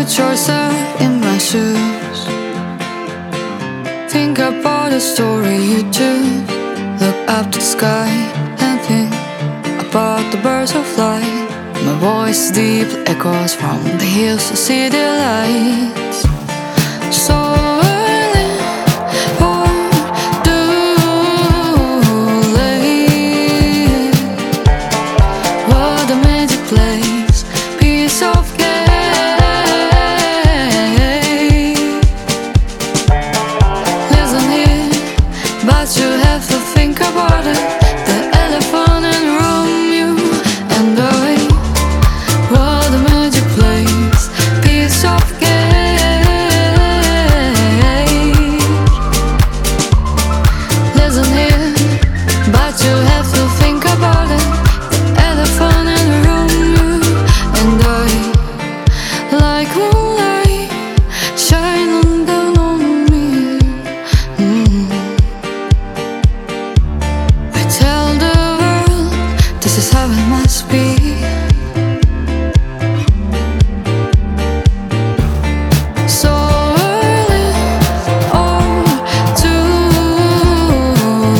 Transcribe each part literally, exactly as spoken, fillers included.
put yourself in my shoes. Think about the story you choose. Look up to the sky and think about the birds who fly. My voice deep echoes from the hills to city lights. So early or too late, what a magic place, piece of but you have to think about it. The elephant in the room, you and I. What a magic place, piece of cake. Listen here, but you have to think about it. The elephant in the room, you and I. Like moonlight, shining down on me. mm. Tell the world this is how it must be. So early or too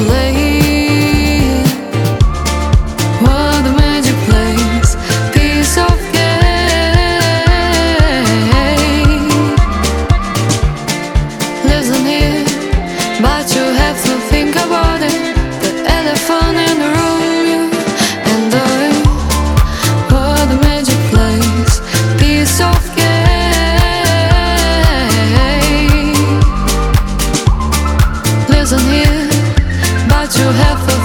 late, what a magic place, piece of cake. Listen here, but you have to think about it. Elephant in the room, you and I. What a magic place, piece of cake. Listen here, but you have to